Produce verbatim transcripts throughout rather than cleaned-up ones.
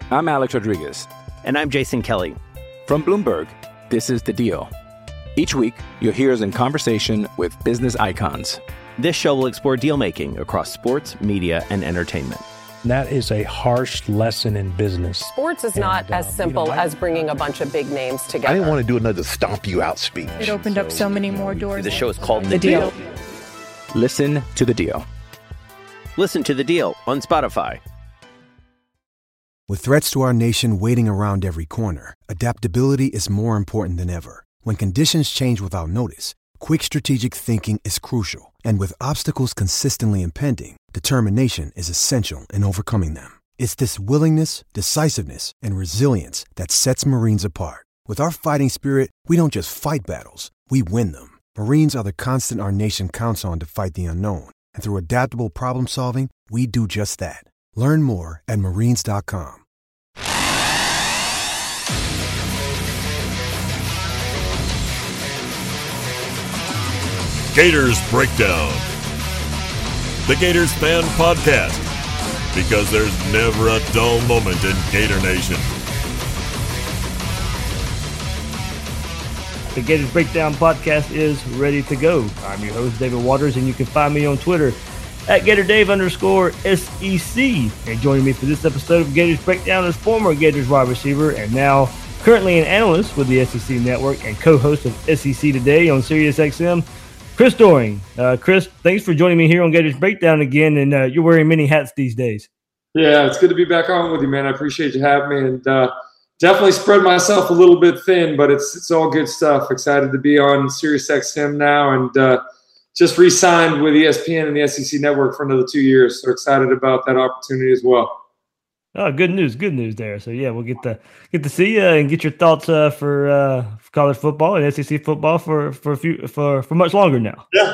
I'm Alex Rodriguez. And I'm Jason Kelly. From Bloomberg, this is The Deal. Each week, you'll hear us in conversation with business icons. This show will explore deal-making across sports, media, and entertainment. That is a harsh lesson in business. Sports is not and, uh, as simple you know, I, as bringing a bunch of big names together. I didn't want to do another stomp you out speech. It opened so, up so many more doors. The show is called The, the deal. deal. Listen to The Deal. Listen to The Deal on Spotify. With threats to our nation waiting around every corner, adaptability is more important than ever. When conditions change without notice, quick strategic thinking is crucial. And with obstacles consistently impending, determination is essential in overcoming them. It's this willingness, decisiveness, and resilience that sets Marines apart. With our fighting spirit, we don't just fight battles, we win them. Marines are the constant our nation counts on to fight the unknown. And through adaptable problem solving, we do just that. Learn more at marines dot com. Gators Breakdown, the Gators Fan Podcast, because there's never a dull moment in Gator Nation. The Gators Breakdown Podcast is ready to go. I'm your host, David Waters, and you can find me on Twitter at GatorDave underscore S E C. And joining me for this episode of Gators Breakdown is former Gators wide receiver and now currently an analyst with the S E C Network and co-host of S E C Today on SiriusXM, Chris Doering. Uh, Chris, thanks for joining me here on Gators Breakdown again, and uh, you're wearing many hats these days. Yeah, it's good to be back on with you, man. I appreciate you having me, and uh, definitely spread myself a little bit thin, but it's it's all good stuff. Excited to be on SiriusXM now, and uh, just re-signed with E S P N and the S E C Network for another two years. So excited about that opportunity as well. Oh, good news, good news there. So yeah, we'll get to get to see you and get your thoughts uh, for, uh, for college football and S E C football for for a few for for much longer now. Yeah.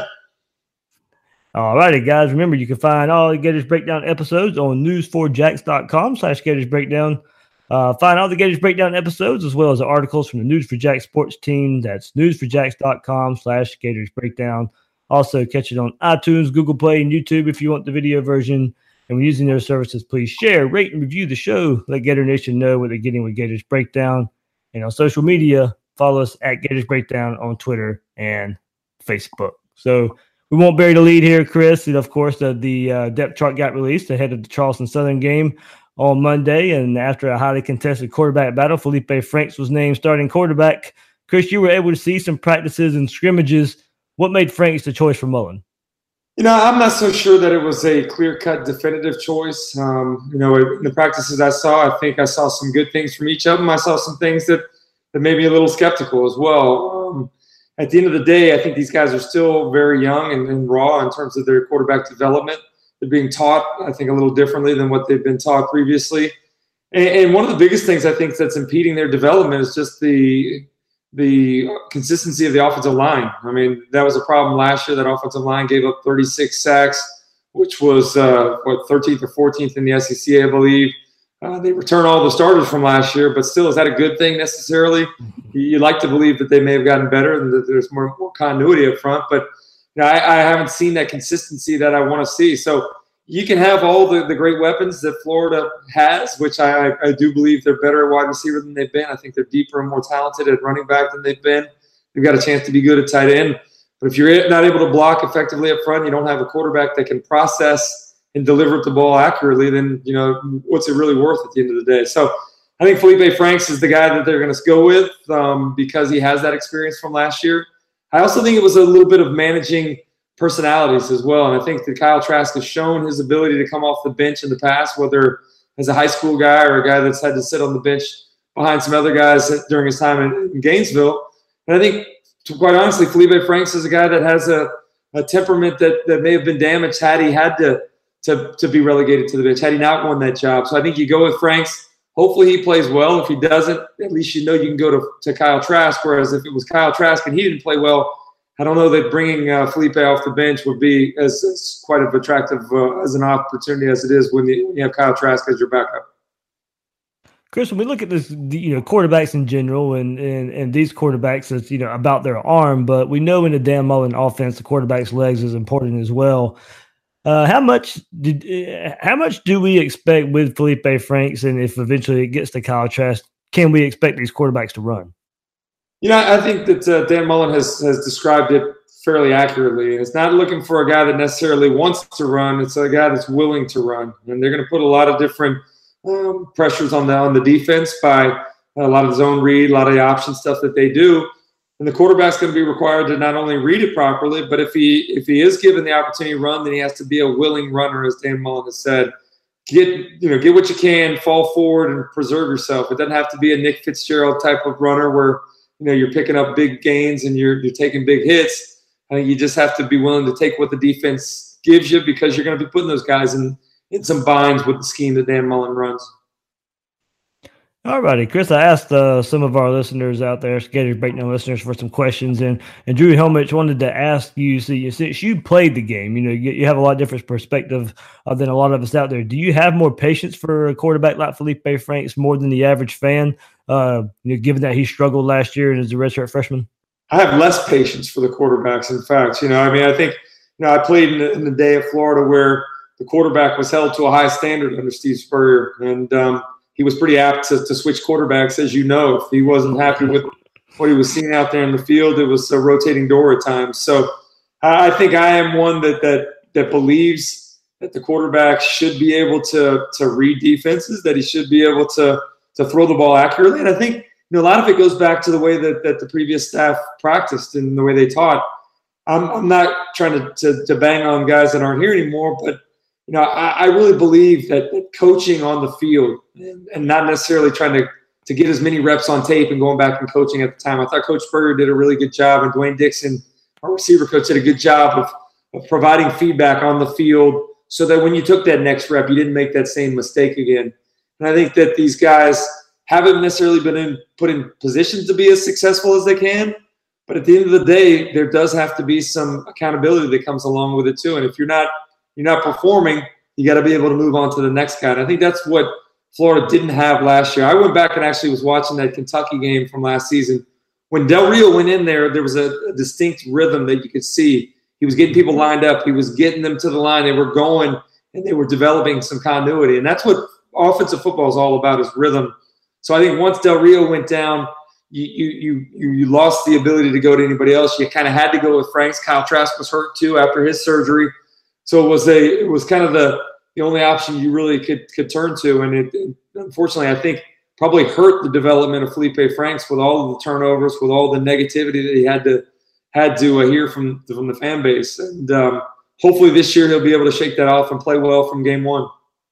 All righty, guys. Remember, you can find all the Gators Breakdown episodes on news four jax dot com slash Gators Breakdown. Uh, find all the Gators Breakdown episodes as well as the articles from the News four Jax sports team. That's news four jax dot com slash Gators Breakdown. Also, catch it on iTunes, Google Play, and YouTube if you want the video version. And when using those services, please share, rate, and review the show. Let Gator Nation know what they're getting with Gators Breakdown. And on social media, follow us at Gators Breakdown on Twitter and Facebook. So we won't bury the lead here, Chris. And of course, the, the uh, depth chart got released ahead of the Charleston Southern game on Monday. And after a highly contested quarterback battle, Felipe Franks was named starting quarterback. Chris, you were able to see some practices and scrimmages. What made Franks the choice for Mullen? You know, I'm not so sure that it was a clear-cut, definitive choice. Um, you know, in the practices I saw, I think I saw some good things from each of them. I saw some things that, that made me a little skeptical as well. Um, at the end of the day, I think these guys are still very young and, and raw in terms of their quarterback development. They're being taught, I think, a little differently than what they've been taught previously. And, and one of the biggest things I think that's impeding their development is just the – the consistency of the offensive line. I mean, that was a problem last year. That offensive line gave up thirty-six sacks, which was, uh, what, thirteenth or fourteenth in the S E C, I believe. Uh, they returned all the starters from last year, but still, is that a good thing necessarily? You'd like to believe that they may have gotten better and that there's more, more continuity up front, but you know, I, I haven't seen that consistency that I want to see. So you can have all the, the great weapons that Florida has, which I, I do believe they're better at wide receiver than they've been. I think they're deeper and more talented at running back than they've been. They've got a chance to be good at tight end. But if you're not able to block effectively up front, you don't have a quarterback that can process and deliver the ball accurately, then, you know, what's it really worth at the end of the day? So I think Felipe Franks is the guy that they're going to go with um, because he has that experience from last year. I also think it was a little bit of managing personalities as well. And I think that Kyle Trask has shown his ability to come off the bench in the past, whether as a high school guy or a guy that's had to sit on the bench behind some other guys during his time in, in Gainesville. And I think, quite honestly, Felipe Franks is a guy that has a, a temperament that, that may have been damaged had he had to, to, to be relegated to the bench, had he not won that job. So I think you go with Franks. Hopefully he plays well. If he doesn't, at least you know you can go to, to Kyle Trask, whereas if it was Kyle Trask and he didn't play well, I don't know that bringing uh, Felipe off the bench would be as, as quite of attractive uh, as an opportunity as it is when you, when you have Kyle Trask as your backup. Chris, when we look at this, you know, quarterbacks in general and, and, and these quarterbacks, it's, you know, about their arm, but we know in the Dan Mullen offense, the quarterback's legs is important as well. Uh, how much did uh, how much do we expect with Felipe Franks, and if eventually it gets to Kyle Trask, can we expect these quarterbacks to run? You know, I think that uh, Dan Mullen has has described it fairly accurately. It's not looking for a guy that necessarily wants to run. It's a guy that's willing to run, and they're going to put a lot of different um, pressures on the on the defense by a lot of zone read, a lot of the option stuff that they do. And the quarterback's going to be required to not only read it properly, but if he if he is given the opportunity to run, then he has to be a willing runner, as Dan Mullen has said. Get you know, get what you can, fall forward, and preserve yourself. It doesn't have to be a Nick Fitzgerald type of runner where you know you're picking up big gains and you're you're taking big hits. I think you just have to be willing to take what the defense gives you because you're going to be putting those guys in in some binds with the scheme that Dan Mullen runs. All righty, Chris, I asked uh, some of our listeners out there, Gators Breakdown listeners, for some questions, and, and Drew Helmich wanted to ask you, see, since you played the game, you know, you, you have a lot different perspective uh, than a lot of us out there. Do you have more patience for a quarterback like Felipe Franks more than the average fan, uh, you know, given that he struggled last year as a redshirt freshman? I have less patience for the quarterbacks, in fact. You know, I mean, I think, you know, I played in the, in the day of Florida where the quarterback was held to a high standard under Steve Spurrier, and um, he was pretty apt to, to switch quarterbacks, as you know. If he wasn't happy with what he was seeing out there in the field, it was a rotating door at times. So I think I am one that that that believes that the quarterback should be able to to read defenses, that he should be able to to throw the ball accurately. And I think you know, a lot of it goes back to the way that, that the previous staff practiced and the way they taught. I'm, I'm not trying to, to to bang on guys that aren't here anymore, but you know, I, I really believe that, that coaching on the field and, and not necessarily trying to, to get as many reps on tape and going back and coaching at the time. I thought Coach Spurrier did a really good job, and Dwayne Dixon, our receiver coach, did a good job of, of providing feedback on the field so that when you took that next rep, you didn't make that same mistake again. And I think that these guys haven't necessarily been in, put in positions to be as successful as they can, but at the end of the day, there does have to be some accountability that comes along with it too. And if you're not you're not performing, you got to be able to move on to the next guy. And I think that's what Florida didn't have last year. I went back and actually was watching that Kentucky game from last season. When Del Rio went in there, there was a, a distinct rhythm that you could see. He was getting people lined up. He was getting them to the line. They were going, and they were developing some continuity. And that's what offensive football is all about, is rhythm. So I think once Del Rio went down, you you you you lost the ability to go to anybody else. You kind of had to go with Franks. Kyle Trask was hurt too after his surgery. So it was a it was kind of the, the only option you really could could turn to, and it, it unfortunately I think probably hurt the development of Felipe Franks with all of the turnovers, with all the negativity that he had to had to uh, hear from from the fan base. And um, hopefully this year he'll be able to shake that off and play well from game one.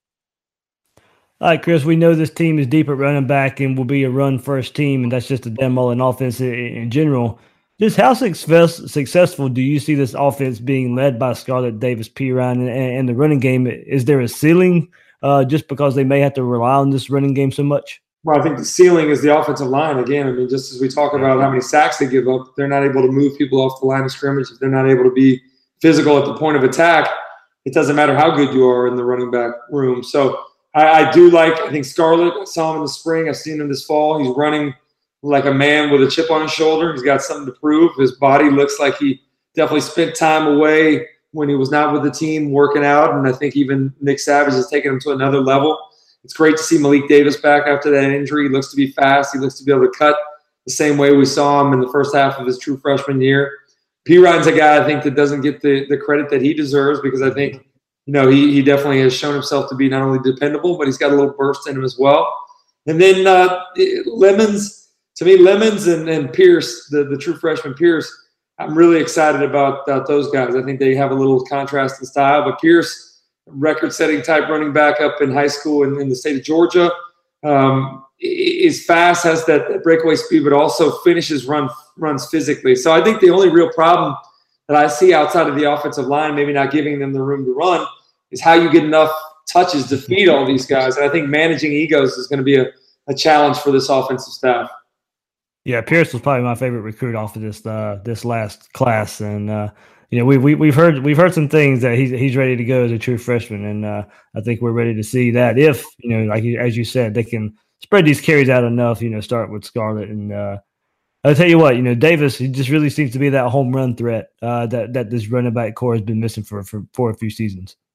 All right, Chris, we know this team is deep at running back and will be a run-first team, and that's just the Dan Mullen offense in, in general. Just how success, successful do you see this offense being led by Scarlett Davis-Perine and, and the running game? Is there a ceiling uh, just because they may have to rely on this running game so much? Well, I think the ceiling is the offensive line. Again, I mean, just as we talk about how many sacks they give up, if they're not able to move people off the line of scrimmage, if they're not able to be physical at the point of attack, it doesn't matter how good you are in the running back room. So I, I do like, I think Scarlett, I saw him in the spring. I've seen him this fall. He's running like a man with a chip on his shoulder. He's got something to prove. His body looks like he definitely spent time away when he was not with the team working out. And I think even Nick Savage has taken him to another level. It's great to see Malik Davis back after that injury. He looks to be fast. He looks to be able to cut the same way we saw him in the first half of his true freshman year. Perine's a guy I think that doesn't get the, the credit that he deserves, because I think, you know, he, he definitely has shown himself to be not only dependable, but he's got a little burst in him as well. And then uh, Lemons, to me, Lemons and, and Pierce, the, the true freshman Pierce, I'm really excited about, about those guys. I think they have a little contrast in style. But Pierce, record-setting type running back up in high school in, in the state of Georgia, um, is fast, has that, that breakaway speed, but also finishes run runs physically. So I think the only real problem that I see outside of the offensive line, maybe not giving them the room to run, is how you get enough touches to feed all these guys. And I think managing egos is going to be a, a challenge for this offensive staff. Yeah, Pierce was probably my favorite recruit off of this uh, this last class, and uh, you know we we we've heard we've heard some things that he's he's ready to go as a true freshman, and uh, I think we're ready to see that if you know, like as you said, they can spread these carries out enough. You know, start with Scarlett, and uh, I'll tell you what, you know, Davis, he just really seems to be that home run threat uh, that that this running back core has been missing for for for a few seasons.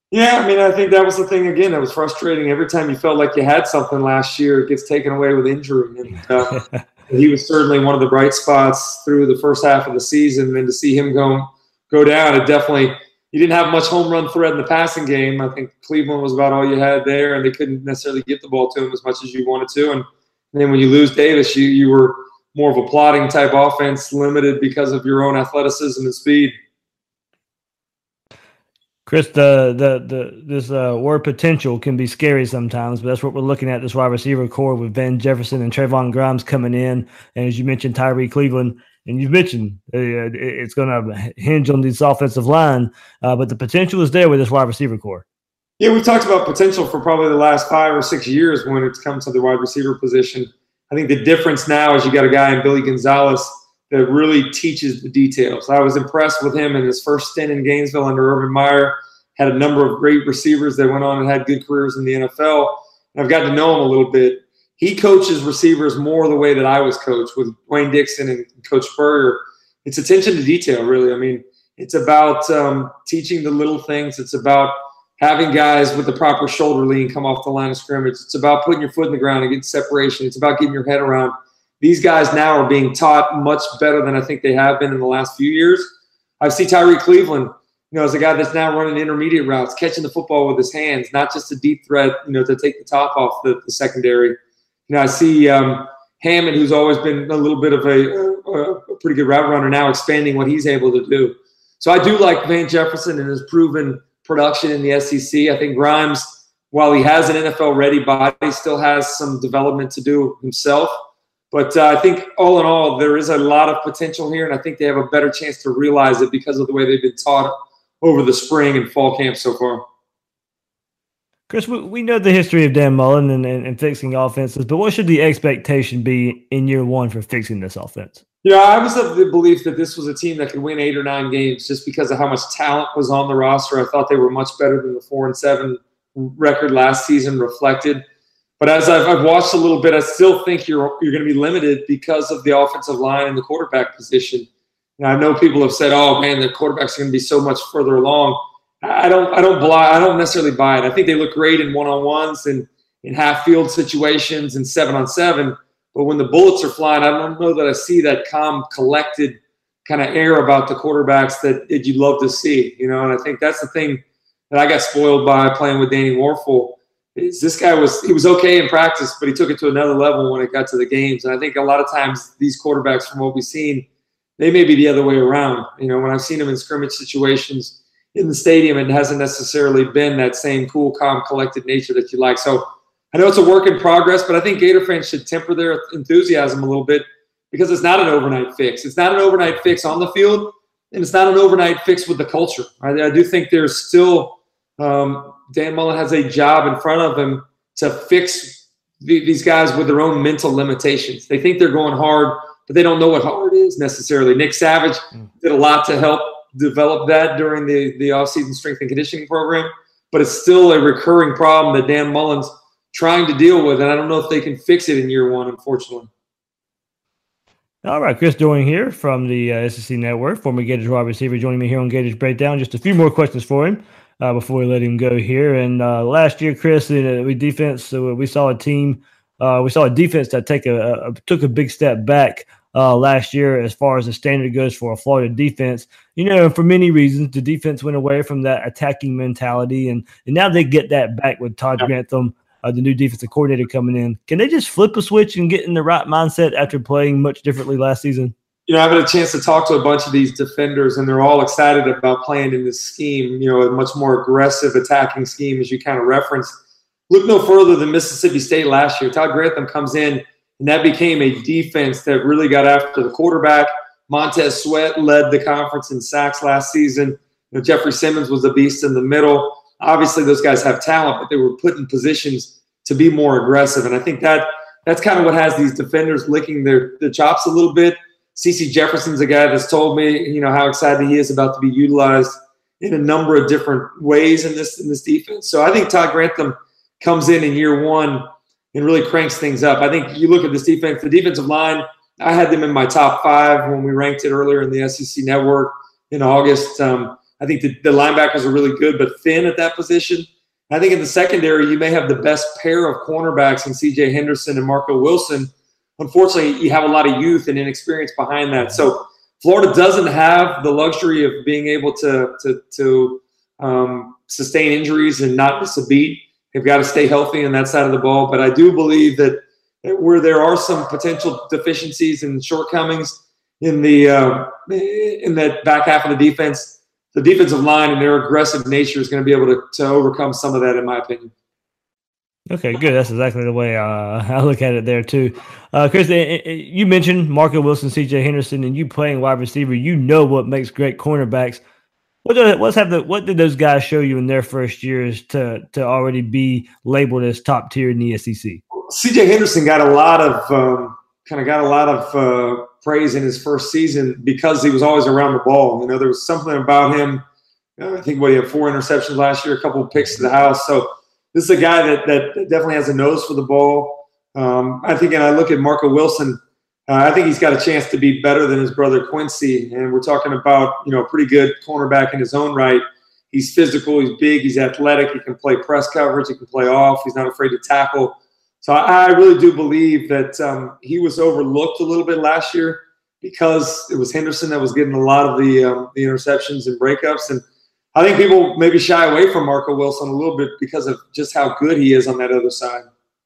Yeah, I mean, I think that was the thing, again, that was frustrating. Every time you felt like you had something last year, it gets taken away with injury. And uh, he was certainly one of the bright spots through the first half of the season. And to see him go, go down, it definitely – he didn't have much home run threat in the passing game. I think Cleveland was about all you had there, and they couldn't necessarily get the ball to him as much as you wanted to. And then when you lose Davis, you, you were more of a plotting type offense, limited because of your own athleticism and speed. Chris, the the the this uh, word potential can be scary sometimes, but that's what we're looking at, this wide receiver core with Van Jefferson and Trayvon Grimes coming in. And as you mentioned, Tyree Cleveland, and you've mentioned uh, it's going to hinge on this offensive line, uh, but the potential is there with this wide receiver core. Yeah, we've talked about potential for probably the last five or six years when it's come to the wide receiver position. I think the difference now is you got a guy in Billy Gonzalez that really teaches the details. I was impressed with him in his first stint in Gainesville under Urban Meyer. Had a number of great receivers that went on and had good careers in the N F L. And I've gotten to know him a little bit. He coaches receivers more the way that I was coached with Dwayne Dixon and Coach Spurrier. It's attention to detail, really. I mean, it's about um, teaching the little things. It's about having guys with the proper shoulder lean come off the line of scrimmage. It's about putting your foot in the ground and getting separation. It's about getting your head around. These guys now are being taught much better than I think they have been in the last few years. I see Tyree Cleveland, you know, as a guy that's now running intermediate routes, catching the football with his hands, not just a deep threat, you know, to take the top off the, the secondary. You know, I see um, Hammond, who's always been a little bit of a, a, a pretty good route runner, now expanding what he's able to do. So I do like Van Jefferson and his proven production in the S E C. I think Grimes, while he has an N F L-ready body, still has some development to do himself. But uh, I think all in all, there is a lot of potential here, and I think they have a better chance to realize it because of the way they've been taught over the spring and fall camp so far. Chris, we, we know the history of Dan Mullen and, and, and fixing offenses, but what should the expectation be in year one for fixing this offense? Yeah, I was of the belief that this was a team that could win eight or nine games just because of how much talent was on the roster. I thought they were much better than the four and seven record last season reflected. But as I've, I've watched a little bit, I still think you're you're going to be limited because of the offensive line and the quarterback position. And I know people have said, "Oh man, the quarterbacks are going to be so much further along." I don't, I don't, I don't necessarily buy it. I think they look great in one-on-ones and in half-field situations and seven-on-seven. But when the bullets are flying, I don't know that I see that calm, collected kind of air about the quarterbacks that, that you'd love to see. You know, and I think that's the thing that I got spoiled by playing with Danny Warfel. Is this guy was he was okay in practice, but he took it to another level when it got to the games. And I think a lot of times these quarterbacks, from what we've seen, they may be the other way around. You know, when I've seen them in scrimmage situations in the stadium, it hasn't necessarily been that same cool, calm, collected nature that you like. So I know it's a work in progress, but I think Gator fans should temper their enthusiasm a little bit because it's not an overnight fix. It's not an overnight fix on the field, and it's not an overnight fix with the culture. I, I do think there's still um, – Dan Mullen has a job in front of him to fix the, these guys with their own mental limitations. They think they're going hard, but they don't know what hard is necessarily. Nick Savage did a lot to help develop that during the, the offseason strength and conditioning program, but it's still a recurring problem that Dan Mullen's trying to deal with, and I don't know if they can fix it in year one, unfortunately. All right, Chris Doering here from the uh, S E C Network, former Gators wide receiver, joining me here on Gators Breakdown. Just a few more questions for him uh, before we let him go here. And uh, last year, Chris, uh, we defense, so we saw a team, uh, we saw a defense that take a, a took a big step back uh, last year as far as the standard goes for a Florida defense. You know, for many reasons, the defense went away from that attacking mentality, and and now they get that back with Todd Grantham, Uh, the new defensive coordinator coming in. Can they just flip a switch and get in the right mindset after playing much differently last season? You know, I've had a chance to talk to a bunch of these defenders, and they're all excited about playing in this scheme, you know, a much more aggressive attacking scheme, as you kind of referenced. Look no further than Mississippi State last year. Todd Grantham comes in, and that became a defense that really got after the quarterback. Montez Sweat led the conference in sacks last season. You know, Jeffrey Simmons was a beast in the middle. Obviously, those guys have talent, but they were put in positions to be more aggressive. And I think that that's kind of what has these defenders licking their, their chops a little bit. C C Jefferson's a guy that's told me, you know, how excited he is about to be utilized in a number of different ways in this in this defense. So I think Todd Grantham comes in in year one and really cranks things up. I think you look at this defense, the defensive line, I had them in my top five when we ranked it earlier in the S E C Network in August. Um, I think the, the linebackers are really good, but thin at that position. I think in the secondary, you may have the best pair of cornerbacks in C J Henderson and Marco Wilson. Unfortunately, you have a lot of youth and inexperience behind that. So Florida doesn't have the luxury of being able to to, to um, sustain injuries and not miss a beat. They've got to stay healthy on that side of the ball. But I do believe that, that where there are some potential deficiencies and shortcomings in the uh, in that back half of the defense, the defensive line and their aggressive nature is going to be able to, to overcome some of that, in my opinion. Okay, good. That's exactly the way uh, I look at it there, too. Uh, Chris, you mentioned Marco Wilson, C J Henderson, and you playing wide receiver. You know what makes great cornerbacks. What did, what's have the, what did those guys show you in their first years to, to already be labeled as top tier in the S E C? C J Henderson got a lot of um, kind of got a lot of uh, praise in his first season because he was always around the ball. You know, there was something about him. You know, I think what he had four interceptions last year, a couple of picks to the house. So this is a guy that that definitely has a nose for the ball. Um, I think, and I look at Marco Wilson. Uh, I think he's got a chance to be better than his brother Quincy. And we're talking about, you know, a pretty good cornerback in his own right. He's physical. He's big. He's athletic. He can play press coverage. He can play off. He's not afraid to tackle. So I, I really do believe that um, he was overlooked a little bit last year because it was Henderson that was getting a lot of the um, the interceptions and breakups. And I think people maybe shy away from Marco Wilson a little bit because of just how good he is on that other side.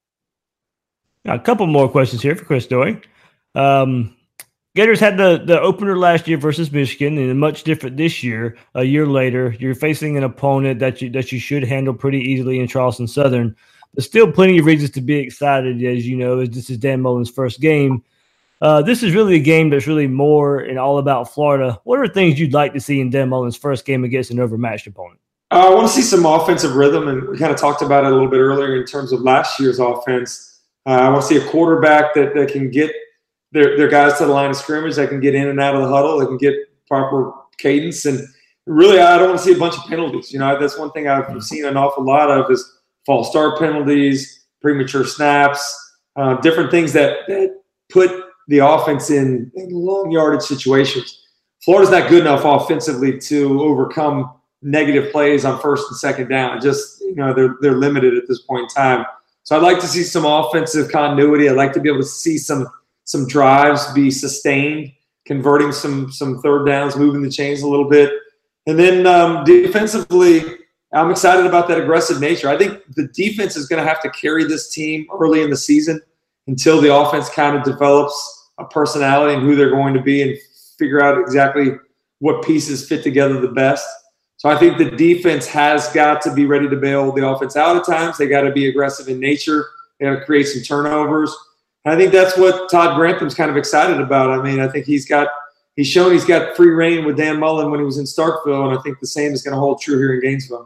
Now, a couple more questions here for Chris Doering. Um, Gators had the, the opener last year versus Michigan, and much different this year. A year later, you're facing an opponent that you that you should handle pretty easily in Charleston Southern. There's still plenty of reasons to be excited, as you know, as this is Dan Mullen's first game. Uh, this is really a game that's really more and all about Florida. What are things you'd like to see in Dan Mullen's first game against an overmatched opponent? Uh, I want to see some offensive rhythm, and we kind of talked about it a little bit earlier in terms of last year's offense. Uh, I want to see a quarterback that, that can get their, their guys to the line of scrimmage, that can get in and out of the huddle, that can get proper cadence. And really, I don't want to see a bunch of penalties. You know, that's one thing I've seen an awful lot of is false start penalties, premature snaps, uh, different things that, that put the offense in, in long yardage situations. Florida's not good enough offensively to overcome negative plays on first and second down. Just, you know, they're they're limited at this point in time. So I'd like to see some offensive continuity. I'd like to be able to see some some drives be sustained, converting some some third downs, moving the chains a little bit. And then um, defensively, I'm excited about that aggressive nature. I think the defense is going to have to carry this team early in the season until the offense kind of develops a personality and who they're going to be and figure out exactly what pieces fit together the best. So I think the defense has got to be ready to bail the offense out at times. They got to be aggressive in nature. They got to create some turnovers. And I think that's what Todd Grantham's kind of excited about. I mean, I think he's got he's shown he's got free reign with Dan Mullen when he was in Starkville, and I think the same is going to hold true here in Gainesville.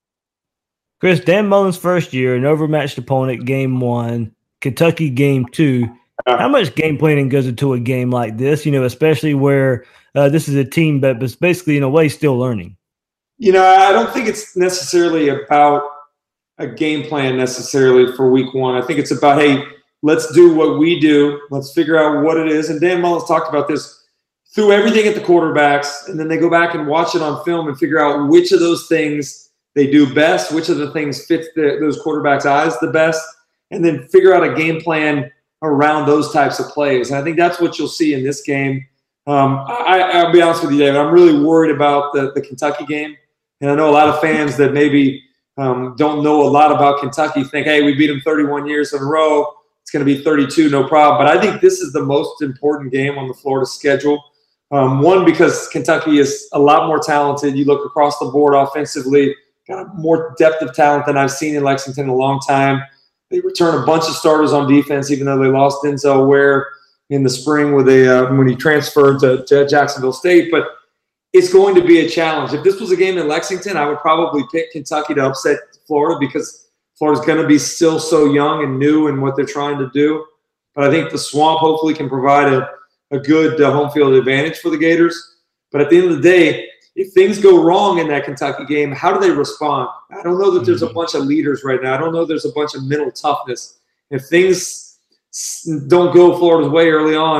Chris, Dan Mullen's first year, an overmatched opponent, game one, Kentucky game two. How much game planning goes into a game like this, you know, especially where uh, this is a team that is basically, in a way, still learning? You know, I don't think it's necessarily about a game plan necessarily for week one. I think it's about, hey, let's do what we do. Let's figure out what it is. And Dan Mullen's talked about this through everything at the quarterbacks, and then they go back and watch it on film and figure out which of those things they do best, which of the things fits the, those quarterbacks' eyes the best, and then figure out a game plan around those types of plays. And I think that's what you'll see in this game. Um, I, I'll be honest with you, David, I'm really worried about the, the Kentucky game. And I know a lot of fans that maybe um, don't know a lot about Kentucky think, hey, we beat them thirty-one years in a row. It's going to be thirty-two, no problem. But I think this is the most important game on the Florida schedule. Um, one, because Kentucky is a lot more talented. You look across the board offensively, got a more depth of talent than I've seen in Lexington in a long time. They return a bunch of starters on defense, even though they lost Denzel Ware in the spring with a uh, when he transferred to, to Jacksonville State. But it's going to be a challenge. If this was a game in Lexington, I would probably pick Kentucky to upset Florida because Florida's going to be still so young and new in what they're trying to do. But I think the Swamp hopefully can provide a, a good uh, home field advantage for the Gators. But at the end of the day, if things go wrong in that Kentucky game, how do they respond? I don't know that there's a bunch of leaders right now. I don't know there's a bunch of mental toughness. If things don't go Florida's way early on,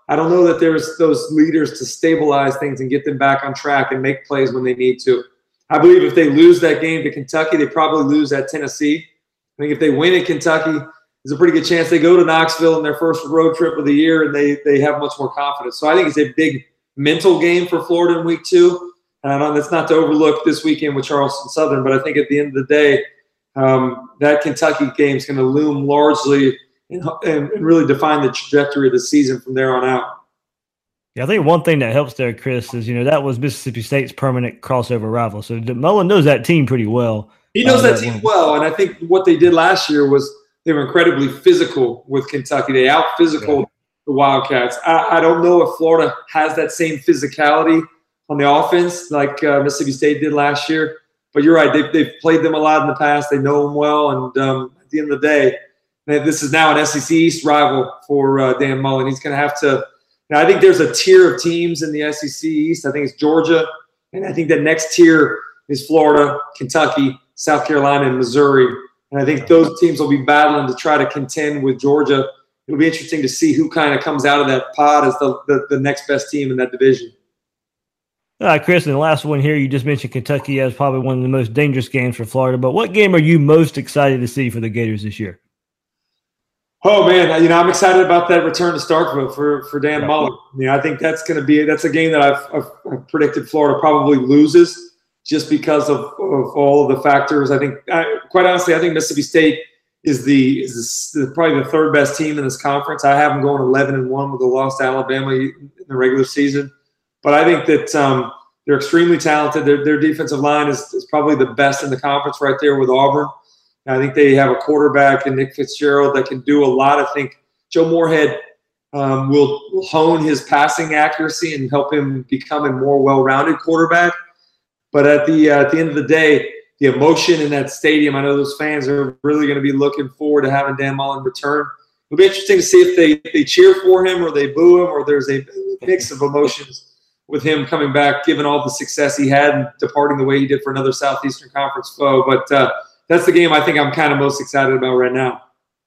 I don't know that there's those leaders to stabilize things and get them back on track and make plays when they need to. I believe if they lose that game to Kentucky, they probably lose at Tennessee. I think if they win at Kentucky, there's a pretty good chance they go to Knoxville in their first road trip of the year and they they have much more confidence. So I think it's a big mental game for Florida in week two. And I know that's not to overlook this weekend with Charleston Southern, but I think at the end of the day, um, that Kentucky game is going to loom largely and, and really define the trajectory of the season from there on out. Yeah, I think one thing that helps there, Chris, is, you know, that was Mississippi State's permanent crossover rival. So Mullen knows that team pretty well. He knows uh, that team well, and I think what they did last year was they were incredibly physical with Kentucky. They out-physical yeah. the Wildcats. I, I don't know if Florida has that same physicality on the offense like uh, Mississippi State did last year. But you're right. They've, they've played them a lot in the past. They know them well, and um, at the end of the day, this is now an S E C East rival for uh, Dan Mullen. He's going to have to – I think there's a tier of teams in the S E C East. I think it's Georgia, and I think the next tier is Florida, Kentucky, South Carolina, and Missouri. And I think those teams will be battling to try to contend with Georgia. It'll be interesting to see who kind of comes out of that pod as the, the, the next best team in that division. All right, Chris, and the last one here, you just mentioned Kentucky as probably one of the most dangerous games for Florida. But what game are you most excited to see for the Gators this year? Oh, man, you know, I'm excited about that return to Starkville for, for Dan yeah. Mullen. You know, I think that's going to be – that's a game that I've, I've, I've predicted Florida probably loses just because of, of all of the factors. I think, I, quite honestly, I think Mississippi State is the is the, probably the third best team in this conference. I have them going eleven and one with the loss to Alabama in the regular season. But I think that um, they're extremely talented. Their, their defensive line is, is probably the best in the conference right there with Auburn. I think they have a quarterback in Nick Fitzgerald that can do a lot. I think Joe Moorhead um, will, will hone his passing accuracy and help him become a more well-rounded quarterback. But at the uh, at the end of the day, the emotion in that stadium, I know those fans are really going to be looking forward to having Dan Mullen return. It'll be interesting to see if they, if they cheer for him or they boo him or there's a mix of emotions with him coming back, given all the success he had and departing the way he did for another Southeastern Conference foe. But uh, that's the game I think I'm kind of most excited about right now.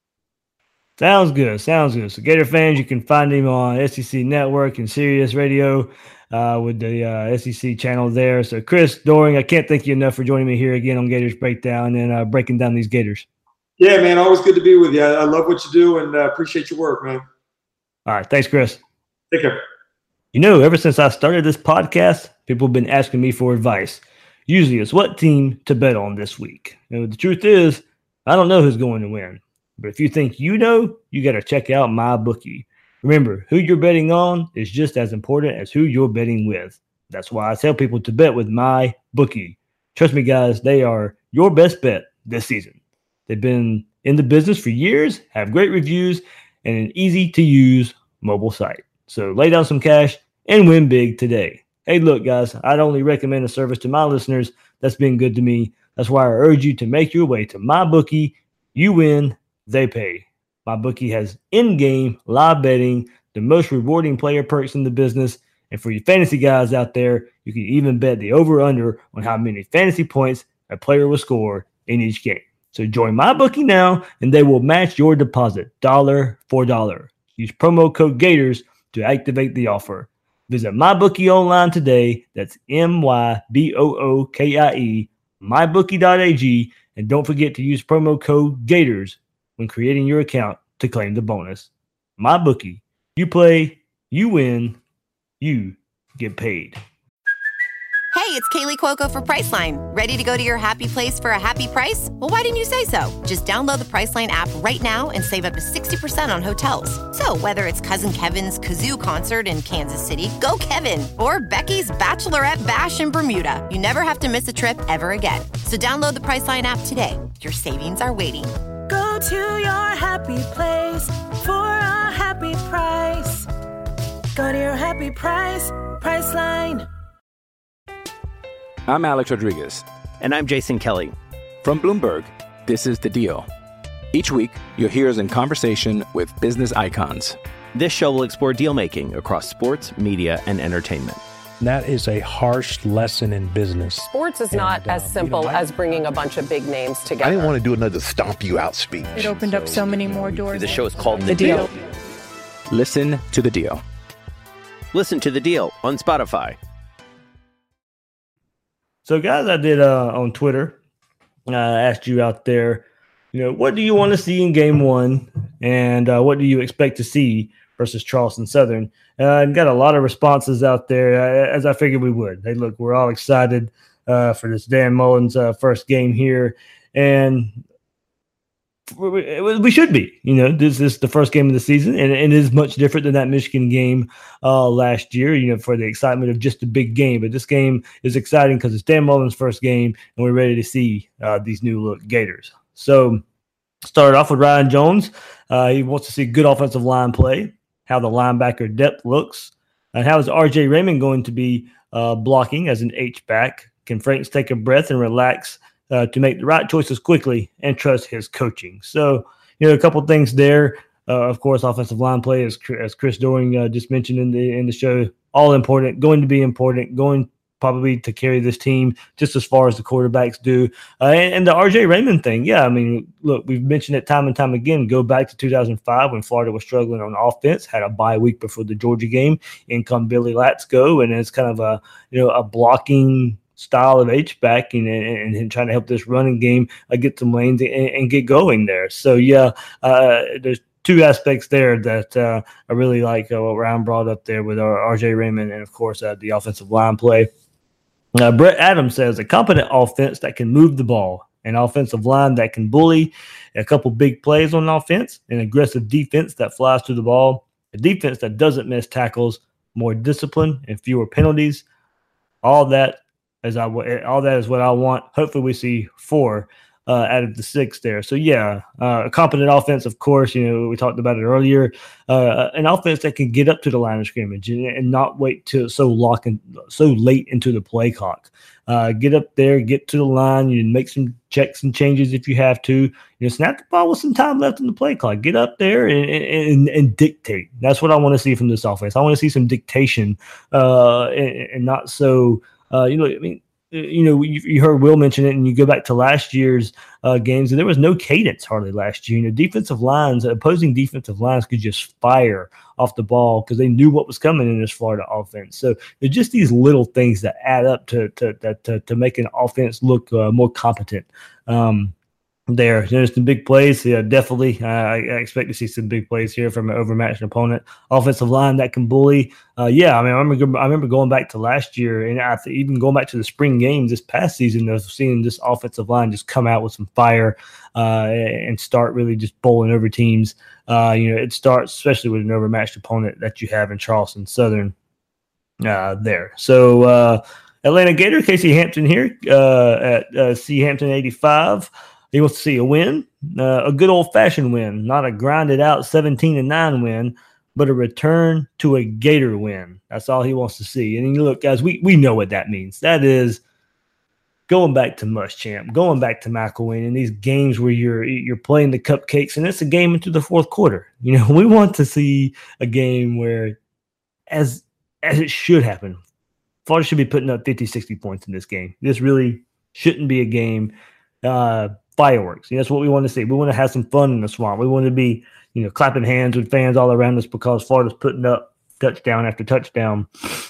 Sounds good. Sounds good. So Gator fans, you can find him on S E C Network and Sirius Radio uh, with the uh, S E C channel there. So Chris Doering, I can't thank you enough for joining me here again on Gators Breakdown and uh, breaking down these Gators. Yeah, man. Always good to be with you. I love what you do and uh, appreciate your work, man. All right. Thanks, Chris. Take care. You know, ever since I started this podcast, people have been asking me for advice. Usually it's what team to bet on this week. You know, the truth is, I don't know who's going to win. But if you think you know, you got to check out MyBookie. Remember, who you're betting on is just as important as who you're betting with. That's why I tell people to bet with MyBookie. Trust me, guys, they are your best bet this season. They've been in the business for years, have great reviews, and an easy-to-use mobile site. So lay down some cash and win big today. Hey, look, guys, I'd only recommend a service to my listeners that's been good to me. That's why I urge you to make your way to MyBookie. You win, they pay. MyBookie has in-game live betting, the most rewarding player perks in the business. And for you fantasy guys out there, you can even bet the over-under on how many fantasy points a player will score in each game. So join MyBookie now, and they will match your deposit dollar for dollar. Use promo code Gators to activate the offer. Visit MyBookie online today. That's M Y B O O K I E, my bookie dot a g. And don't forget to use promo code Gators when creating your account to claim the bonus. MyBookie. You play, you win, you get paid. Hey, it's Kaylee Cuoco for Priceline. Ready to go to your happy place for a happy price? Well, why didn't you say so? Just download the Priceline app right now and save up to sixty percent on hotels. So whether it's Cousin Kevin's Kazoo Concert in Kansas City, go Kevin, or Becky's Bachelorette Bash in Bermuda, you never have to miss a trip ever again. So download the Priceline app today. Your savings are waiting. Go to your happy place for a happy price. Go to your happy price, Priceline. I'm Alex Rodriguez. And I'm Jason Kelly. From Bloomberg, this is The Deal. Each week, you'll hear us in conversation with business icons. This show will explore deal-making across sports, media, and entertainment. That is a harsh lesson in business. Sports is not and, uh, as simple you know, I, as bringing a bunch of big names together. I didn't want to do another stomp you out speech. It opened so, up so many more doors. The show is called The, the Deal. Deal. Listen to The Deal. Listen to The Deal on Spotify. So, guys, I did uh, on Twitter, I uh, asked you out there, you know, what do you want to see in game one, and uh, what do you expect to see versus Charleston Southern? Uh, and got a lot of responses out there, uh, as I figured we would. Hey, look, we're all excited uh, for this Dan Mullins uh, first game here, and we should be. You know, this is the first game of the season, and it is much different than that Michigan game uh, last year, you know, for the excitement of just a big game. But this game is exciting because it's Dan Mullins' first game, and we're ready to see uh, these new look Gators. So, started off with Ryan Jones. Uh, he wants to see good offensive line play, how the linebacker depth looks, and how is R J Raymond going to be uh, blocking as an H-back. Can Franks take a breath and relax Uh, to make the right choices quickly and trust his coaching? So, you know, a couple things there. Uh, of course, offensive line play, as as Chris Doering uh, just mentioned in the in the show, all important, going to be important, going probably to carry this team just as far as the quarterbacks do. Uh, and, and the R J Raymond thing, yeah, I mean, look, we've mentioned it time and time again. Go back to two thousand five when Florida was struggling on offense, had a bye week before the Georgia game. In come Billy Latsko, and it's kind of a you know a blocking style of H-back and, and, and trying to help this running game uh, get some lanes and, and get going there. So, yeah, uh, there's two aspects there that uh, I really like uh, what Ryan brought up there with our R J Raymond and, of course, uh, the offensive line play. Uh, Brett Adams says a competent offense that can move the ball, an offensive line that can bully, a couple big plays on offense, an aggressive defense that flies to the ball, a defense that doesn't miss tackles, more discipline and fewer penalties. All that As I, all that is what I want. Hopefully we see four uh, out of the six there. So, yeah, uh, a competent offense, of course. You know, we talked about it earlier. Uh, an offense that can get up to the line of scrimmage and, and not wait till so lock and so late into the play clock. Uh, get up there, get to the line. You make some checks and changes if you have to. You know, snap the ball with some time left in the play clock. Get up there and, and, and dictate. That's what I want to see from this offense. I want to see some dictation uh, and, and not so. Uh, you know, I mean, you know, you, you heard Will mention it, and you go back to last year's uh, games, and there was no cadence hardly last year. You know, defensive lines, opposing defensive lines could just fire off the ball because they knew what was coming in this Florida offense. So they're just these little things that add up to to to, to make an offense look uh, more competent. Um, There, there's some big plays. Yeah, definitely. Uh, I, I expect to see some big plays here from an overmatched opponent. Offensive line that can bully. Uh, yeah, I mean, I remember, I remember going back to last year, and I th- even going back to the spring games this past season, of seeing this offensive line just come out with some fire uh, and start really just bowling over teams. Uh, you know, it starts especially with an overmatched opponent that you have in Charleston Southern uh, there. So uh, Atlanta Gator, Casey Hampton here uh, at uh, C Hampton eighty-five. He wants to see a win, uh, a good old-fashioned win, not a grinded-out seventeen to nine win, but a return to a Gator win. That's all he wants to see. And look, guys, we we know what that means. That is going back to Muschamp, going back to McElwain in these games where you're you're playing the cupcakes, and it's a game into the fourth quarter. You know, we want to see a game where, as as it should happen, Florida should be putting up fifty, sixty points in this game. This really shouldn't be a game. Uh, Fireworks. You know, that's what we want to see. We want to have some fun in the swamp. We want to be, you know, clapping hands with fans all around us because Florida's putting up touchdown after touchdown.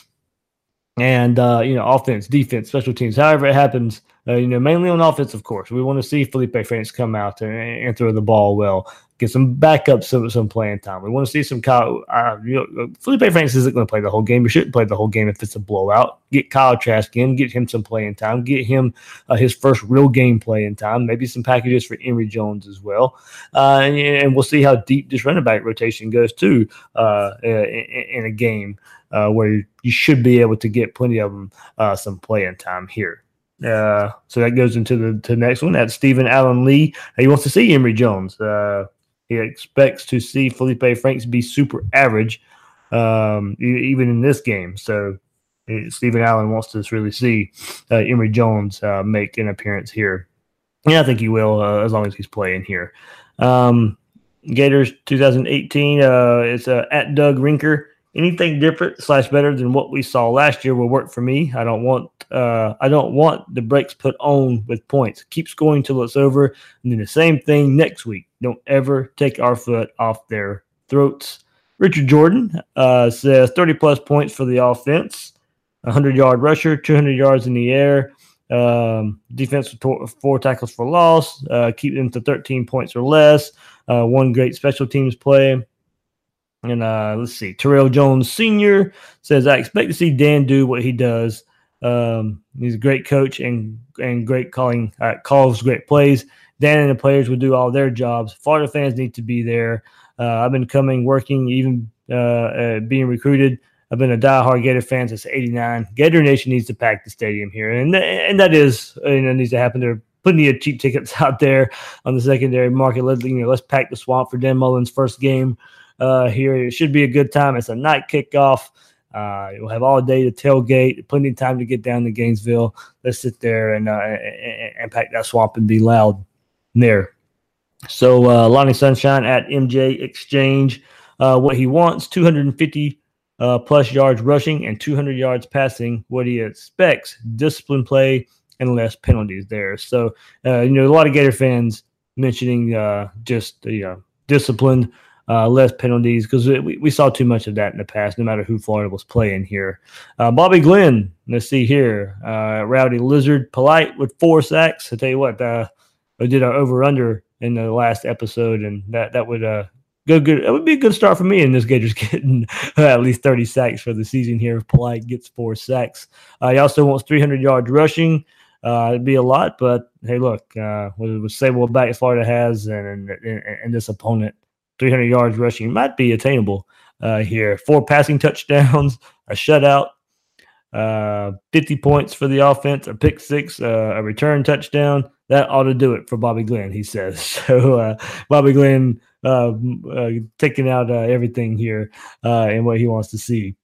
And, uh, you know, offense, defense, special teams, however it happens, uh, you know, mainly on offense, of course. We want to see Felipe Franks come out and, and throw the ball well, get some backups, some, some playing time. We want to see some Kyle. Uh, you know, Felipe Franks isn't going to play the whole game. He shouldn't play the whole game if it's a blowout. Get Kyle Trask in, get him some playing time, get him uh, his first real game playing time, maybe some packages for Emory Jones as well. Uh, and, and we'll see how deep this running back rotation goes, too, uh, in, in a game. Uh, where you should be able to get plenty of them uh, some playing time here. Uh, so that goes into the, to the next one. That's Stephen Allen Lee. He wants to see Emory Jones. Uh, he expects to see Felipe Franks be super average um, even in this game. So uh, Stephen Allen wants to really see uh, Emory Jones uh, make an appearance here. Yeah, I think he will uh, as long as he's playing here. Um, Gators twenty eighteen, uh, it's uh, at Doug Rinker. Anything different slash better than what we saw last year will work for me. I don't want uh, I don't want the brakes put on with points. Keep scoring till it's over, and then the same thing next week. Don't ever take our foot off their throats. Richard Jordan uh, says thirty-plus points for the offense, one hundred-yard rusher, two hundred yards in the air, um, defense with four tackles for loss, uh, keep them to thirteen points or less, uh, one great special teams play. And uh, let's see, Terrell Jones Senior says, I expect to see Dan do what he does. Um, he's a great coach and and great calling, uh, calls great plays. Dan and the players will do all their jobs. Florida fans need to be there. Uh, I've been coming, working, even uh, uh, being recruited. I've been a diehard Gator fan since eighty-nine. Gator Nation needs to pack the stadium here, and th- and that is, you know, needs to happen. There are plenty of cheap tickets out there on the secondary market. Let, you know, let's pack the swamp for Dan Mullen's first game uh, here. It should be a good time. It's a night kickoff. Uh, you'll have all day to tailgate, plenty of time to get down to Gainesville. Let's sit there and, uh, and, and pack that swamp and be loud there. So uh, Lonnie Sunshine at M J Exchange, uh, what he wants, two hundred fifty uh, plus yards rushing and two hundred yards passing. What he expects, discipline play and less penalties there. So, uh, you know, a lot of Gator fans mentioning uh, just the uh, discipline, uh, less penalties, because we, we saw too much of that in the past, no matter who Florida was playing here. Uh, Bobby Glenn, let's see here. Uh, Rowdy Lizard, polite with four sacks. I tell you what, uh, I did our over-under in the last episode, and that that would uh go good. It would be a good start for me in this Gators getting uh, at least thirty sacks for the season here. If Polite gets four sacks, uh, he also wants three hundred yards rushing. Uh, it'd be a lot, but hey, look, uh, with the stable back Florida has, and, and and this opponent, three hundred yards rushing might be attainable uh, here. Four passing touchdowns, a shutout, uh, fifty points for the offense, a pick six, uh, a return touchdown. That ought to do it for Bobby Glenn, he says. So uh, Bobby Glenn uh, uh, taking out uh, everything here uh, and what he wants to see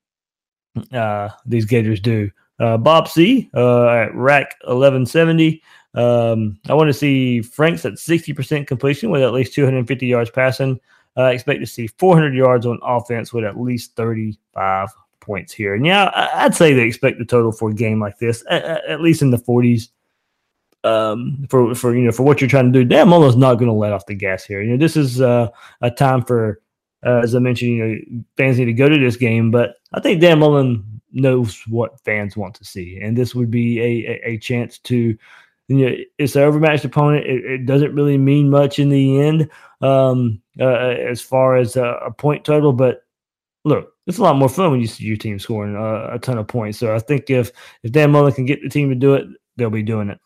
uh, these Gators do. Uh, Bob C. Uh, at Rack eleven seventy. Um, I want to see Franks at sixty percent completion with at least two hundred fifty yards passing. I uh, expect to see four hundred yards on offense with at least thirty-five points here. And yeah, I'd say they expect the total for a game like this, at, at least in the forties. Um, for, for, you know, for what you're trying to do. Dan Mullen's not going to let off the gas here. You know, this is uh, a time for, uh, as I mentioned, you know, fans need to go to this game, but I think Dan Mullen knows what fans want to see. And this would be a, a, a chance to, you know, it's an overmatched opponent. It, it doesn't really mean much in the end um, uh, as far as a, a point total, but look, it's a lot more fun when you see your team scoring uh, a ton of points. So I think if, if Dan Mullen can get the team to do it, they'll be doing it.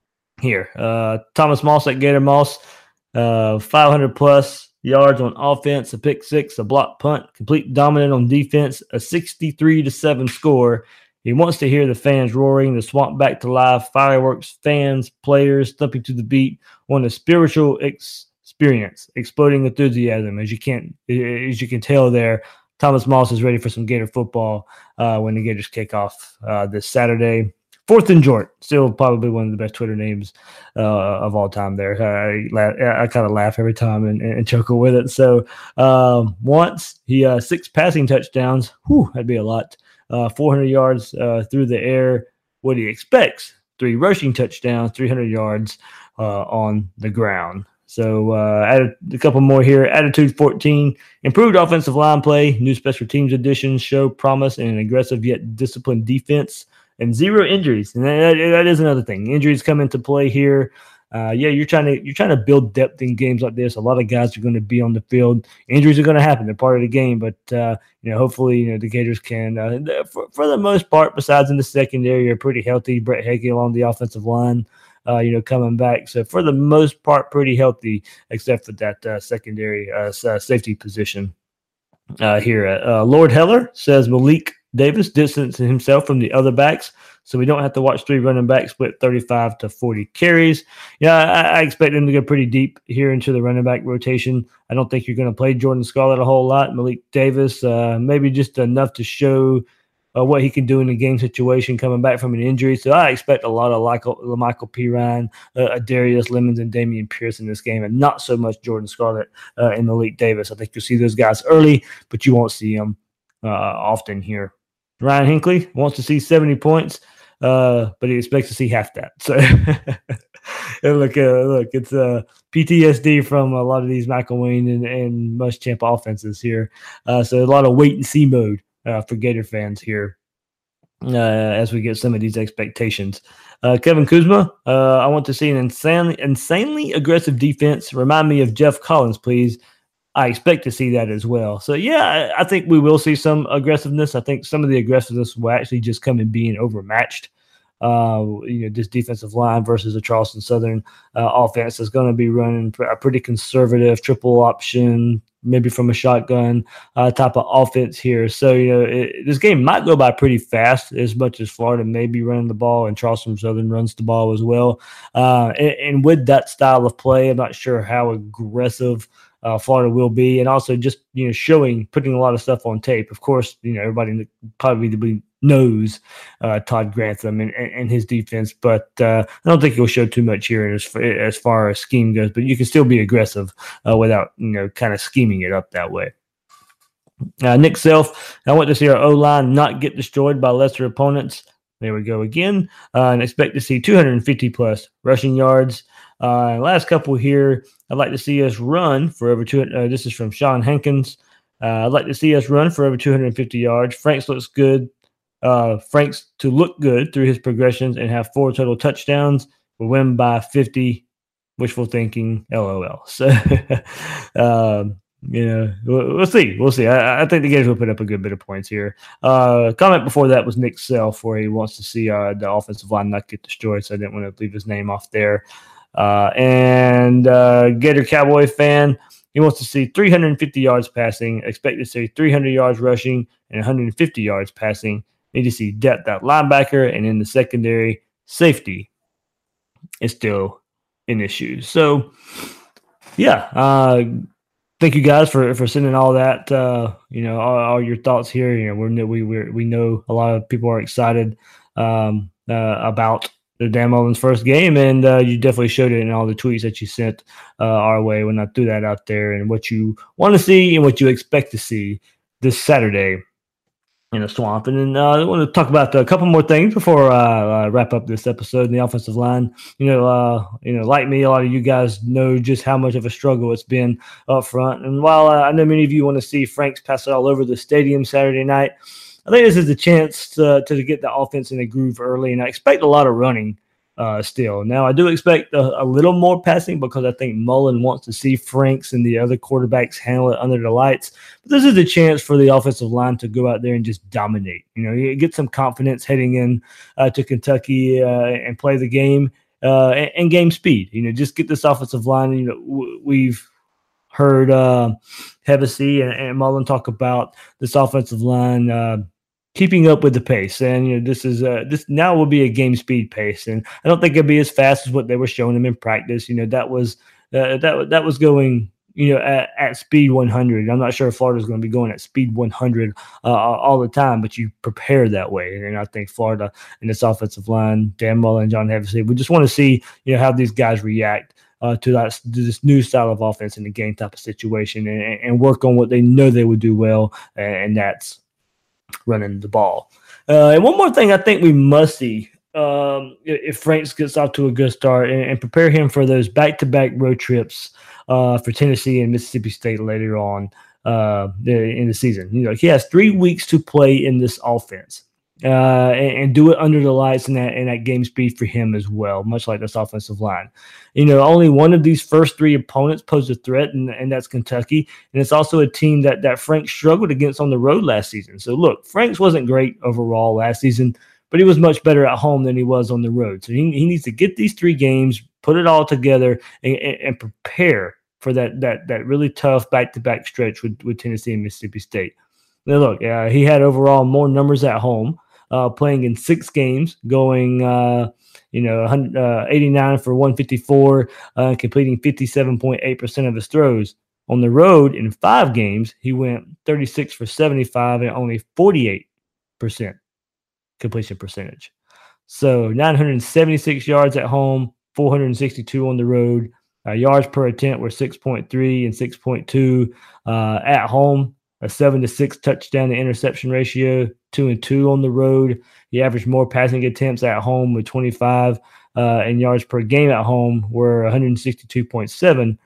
Here, uh, Thomas Moss at Gator Moss, uh, five hundred plus yards on offense, a pick six, a block punt, complete dominant on defense, a sixty-three to seven score. He wants to hear the fans roaring, the swamp back to life, fireworks, fans, players thumping to the beat on a spiritual ex- experience, exploding enthusiasm. As you can, as you can tell there, Thomas Moss is ready for some Gator football uh, when the Gators kick off uh, this Saturday. Fourth and Jort, still probably one of the best Twitter names uh, of all time there. I, I, I kind of laugh every time and, and chuckle with it. So um, once he uh, six passing touchdowns, whew, that'd be a lot. Uh, four hundred yards uh, through the air. What he expects, three rushing touchdowns, three hundred yards uh, on the ground. So uh, add a couple more here. Attitude fourteen, improved offensive line play, new special teams additions show promise in an aggressive yet disciplined defense. And zero injuries, and that, that is another thing. Injuries come into play here. Uh, yeah, you're trying to you're trying to build depth in games like this. A lot of guys are going to be on the field. Injuries are going to happen; they're part of the game. But uh, you know, hopefully, you know the Gators can, uh, for, for the most part, besides in the secondary, are pretty healthy. Brett Hagee along the offensive line, uh, you know, coming back. So for the most part, pretty healthy, except for that uh, secondary uh, safety position uh, here. Uh, Lord Heller says Malik Davis distancing himself from the other backs, so we don't have to watch three running backs split thirty-five to forty carries. Yeah, I, I expect them to go pretty deep here into the running back rotation. I don't think you're going to play Jordan Scarlett a whole lot. Malik Davis, uh, maybe just enough to show uh, what he can do in a game situation coming back from an injury. So I expect a lot of Michael Pirine, uh, Darius Lemons, and Damian Pierce in this game, and not so much Jordan Scarlett uh, and Malik Davis. I think you'll see those guys early, but you won't see them uh, often here. Ryan Hinckley wants to see seventy points, uh, but he expects to see half that. So And look, uh, look, it's uh, P T S D from a lot of these McElwain and, and Muschamp offenses here. Uh, so a lot of wait and see mode uh, for Gator fans here uh, as we get some of these expectations. Uh, Kevin Kuzma, uh, I want to see an insanely, insanely aggressive defense. Remind me of Jeff Collins, please. I expect to see that as well. So, yeah, I, I think we will see some aggressiveness. I think some of the aggressiveness will actually just come in being overmatched. Uh, you know, this defensive line versus a Charleston Southern uh, offense is going to be running a pretty conservative triple option, maybe from a shotgun uh, type of offense here. So, you know, it, this game might go by pretty fast as much as Florida may be running the ball and Charleston Southern runs the ball as well. Uh, and, and with that style of play, I'm not sure how aggressive Uh, Florida will be, and also just, you know, showing, putting a lot of stuff on tape. Of course, you know, everybody probably knows uh, Todd Grantham and, and, and his defense, but uh, I don't think he'll show too much here as, as far as scheme goes, but you can still be aggressive uh, without, you know, kind of scheming it up that way. Uh, Nick Self, I want to see our O-line not get destroyed by lesser opponents. There we go again. Uh, and expect to see two hundred fifty plus rushing yards. Uh, last couple here, I'd like to see us run for over two hundred. Uh, this is from Sean Hankins. Uh, I'd like to see us run for over two hundred fifty yards. Franks looks good. Uh, Franks to look good through his progressions and have four total touchdowns. We'll win by fifty. Wishful thinking, LOL. So, um, you know, we'll, we'll see. We'll see. I, I think the Gators will put up a good bit of points here. Uh, comment before that was Nick Self, where he wants to see uh, the offensive line not get destroyed, so I didn't want to leave his name off there. Uh, and uh, Gator Cowboy fan, he wants to see three hundred fifty yards passing, expect to see three hundred yards rushing and one hundred fifty yards passing. Need to see depth at linebacker, and in the secondary, safety is still an issue. So, yeah, uh, thank you guys for, for sending all that, uh, you know, all, all your thoughts here. You know, we're, we we we know a lot of people are excited um, uh, about the Dan Mullen's first game, and uh, you definitely showed it in all the tweets that you sent uh, our way when I threw that out there, and what you want to see and what you expect to see this Saturday in the Swamp. And then uh, I want to talk about a couple more things before I uh, wrap up this episode in the offensive line. You know, uh, you know, like me, a lot of you guys know just how much of a struggle it's been up front. And while uh, I know many of you want to see Franks pass it all over the stadium Saturday night, I think this is a chance to, to get the offense in a groove early, and I expect a lot of running uh, still. Now, I do expect a, a little more passing because I think Mullen wants to see Franks and the other quarterbacks handle it under the lights. But this is a chance for the offensive line to go out there and just dominate. You know, you get some confidence heading in uh, to Kentucky uh, and play the game uh, and, and game speed. You know, just get this offensive line. You know, w- we've heard uh, Hevesy and, and Mullen talk about this offensive line uh, keeping up with the pace, and you know this is uh, this now will be a game speed pace, and I don't think it'll be as fast as what they were showing them in practice. You know that was uh, that that was going you know at, at speed one hundred. I'm not sure if Florida's going to be going at speed one hundred uh, all the time, but you prepare that way, and I think Florida and this offensive line, Dan Mullen and John Hevesy, we just want to see you know how these guys react uh, to that to this new style of offense in the game type of situation, and, and work on what they know they would do well, and, and that's running the ball. Uh, and one more thing I think we must see um, if Franks gets off to a good start, and, and prepare him for those back-to-back road trips uh, for Tennessee and Mississippi State later on uh, in the season. You know, he has three weeks to play in this offense uh, and, and do it under the lights and that, and that game speed for him as well, much like this offensive line. You know, only one of these first three opponents posed a threat, and, and that's Kentucky. And it's also a team that, that Franks struggled against on the road last season. So, look, Franks wasn't great overall last season, but he was much better at home than he was on the road. So he, he needs to get these three games, put it all together, and, and, and prepare for that that that really tough back-to-back stretch with, with Tennessee and Mississippi State. Now, look, uh, he had overall more numbers at home, uh, playing in six games, going uh, – You know, uh, eighty-nine for one fifty-four, uh, completing fifty-seven point eight percent of his throws. On the road, in five games, he went thirty-six for seventy-five and only forty-eight percent completion percentage. So nine hundred seventy-six yards at home, four hundred sixty-two on the road. Uh, yards per attempt were six point three and six point two. Uh, at home, a seven to six touchdown to interception ratio, two and two on the road. He averaged more passing attempts at home with twenty-five uh, in yards per game at home were one sixty-two point seven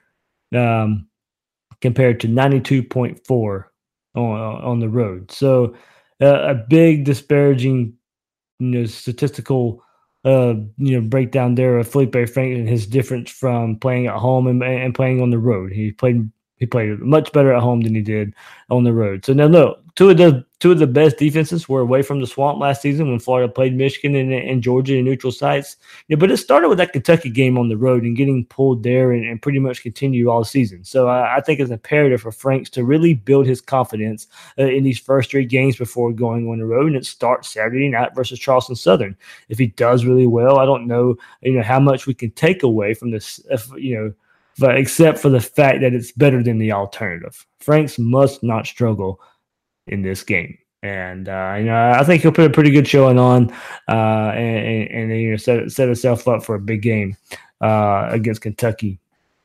um, compared to ninety-two point four on, on the road. So uh, a big disparaging, you know, statistical uh, you know, breakdown there of Felipe Franks and his difference from playing at home and, and playing on the road. He played He played much better at home than he did on the road. So now, no, two of the two of the best defenses were away from the swamp last season when Florida played Michigan and, and Georgia in neutral sites. Yeah, but it started with that Kentucky game on the road and getting pulled there and, and pretty much continue all season. So I, I think it's imperative for Franks to really build his confidence uh, in these first three games before going on the road, and it starts Saturday night versus Charleston Southern. If he does really well, I don't know, you know, how much we can take away from this, if, you know, but except for the fact that it's better than the alternative. Franks must not struggle in this game. And, uh, you know, I think he'll put a pretty good showing on uh, and, and, and, you know, set, set himself up for a big game uh, against Kentucky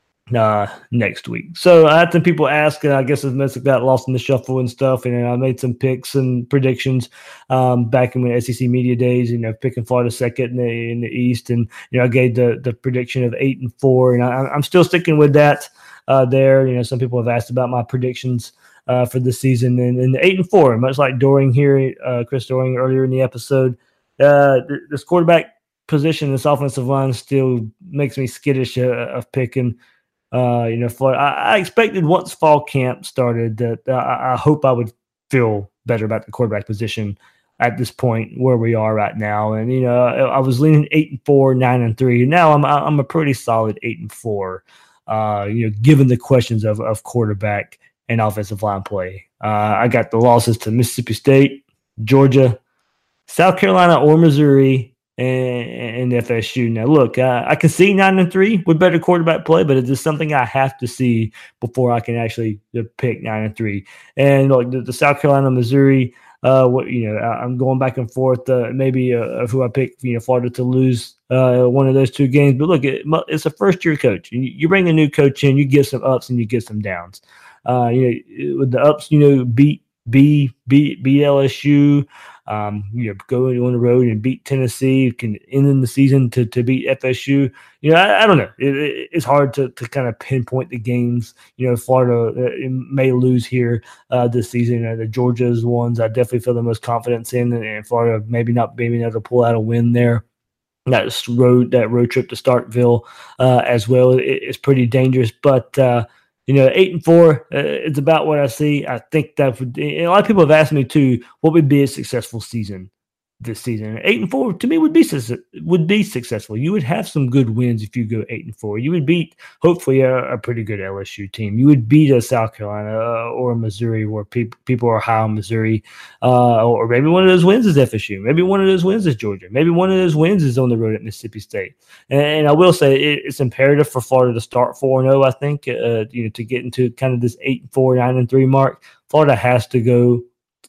uh, next week. So I had some people ask, and I guess it's mostly got lost in the shuffle and stuff. And I made some picks and predictions um, back in the S E C media days, you know, picking Florida second in the, in the East. And, you know, I gave the, the prediction of eight and four, and I, I'm still sticking with that uh, there. You know, some people have asked about my predictions uh, for this season, and, and the eight and four, much like Doring here, uh, Chris Doring earlier in the episode, uh, this quarterback position, this offensive line still makes me skittish uh, of picking. Uh, you know, Florida. I, I expected once fall camp started that uh, I, I hope I would feel better about the quarterback position at this point where we are right now. And you know, I, I was leaning eight and four, nine and three. Now I'm I'm a pretty solid eight and four. Uh, you know, given the questions of of quarterback and offensive line play. Uh, I got the losses to Mississippi State, Georgia, South Carolina, or Missouri. And, and F S U. Now, look, uh, I can see nine and three with better quarterback play, but it's just something I have to see before I can actually uh, pick nine and three. And like the, the South Carolina, Missouri, uh, what you know, I, I'm going back and forth. Uh, maybe uh, of who I pick, you know, Florida to lose uh, one of those two games. But look, it, it's a first year coach. You, you bring a new coach in, you get some ups and you get some downs. Uh, you know, with the ups, you know, beat B, beat beat L S U. Um, you know, go on the road and beat Tennessee. You can end in the season to, to beat F S U. You know, I, I don't know. It, it, it's hard to, to kind of pinpoint the games. You know, Florida uh, may lose here uh, this season. Uh, the Georgia's ones I definitely feel the most confidence in, and, and Florida maybe not being able to pull out a win there. That road that road trip to Starkville uh, as well is it, pretty dangerous, but. Uh, You know, eight and four, uh, it's about what I see. I think that would, a lot of people have asked me too, what would be a successful season this season? Eight and four to me would be would be successful. You would have some good wins if you go eight and four. You would beat hopefully a, a pretty good L S U team. You would beat a South Carolina uh, or a Missouri where people people are high on Missouri, uh, or maybe one of those wins is F S U. Maybe one of those wins is Georgia. Maybe one of those wins is on the road at Mississippi State. And, and I will say it, it's imperative for Florida to start four and zero. I think uh, you know to get into kind of this eight and four, nine and three mark. Florida has to go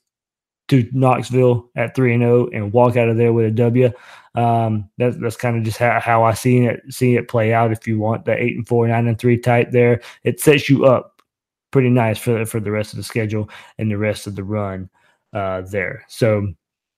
to Knoxville at three and zero and walk out of there with a W. Um, that's that's kind of just how, how I see it see it play out. If you want the eight and four, nine and three type there, it sets you up pretty nice for for the rest of the schedule and the rest of the run uh, there. So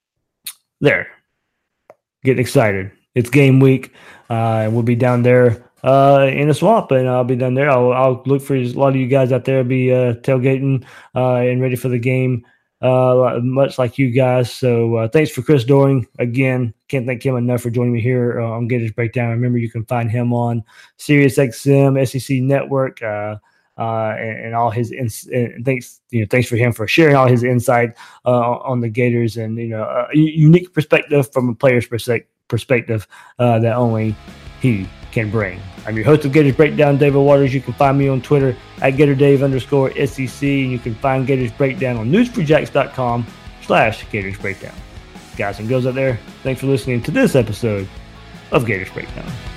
there, getting excited. It's game week, uh, and we'll be down there uh, in the swamp, and I'll be down there. I'll, I'll look for a lot of you guys out there, be uh, tailgating uh, and ready for the game. Uh, much like you guys. So uh, thanks for Chris Doring. Again, can't thank him enough for joining me here uh, on Gators Breakdown. Remember, you can find him on SiriusXM, S E C Network, uh, uh, and, and all his ins- and thanks, you know, thanks for him for sharing all his insight uh, on the Gators and you know a unique perspective from a player's perse- perspective uh, that only he can bring. I'm your host of Gators Breakdown, David Waters. You can find me on Twitter at GatorDave underscore S E C, and you can find Gators Breakdown on news for jacks dot com slash Gators Breakdown. Guys and girls out there, thanks for listening to this episode of Gators Breakdown.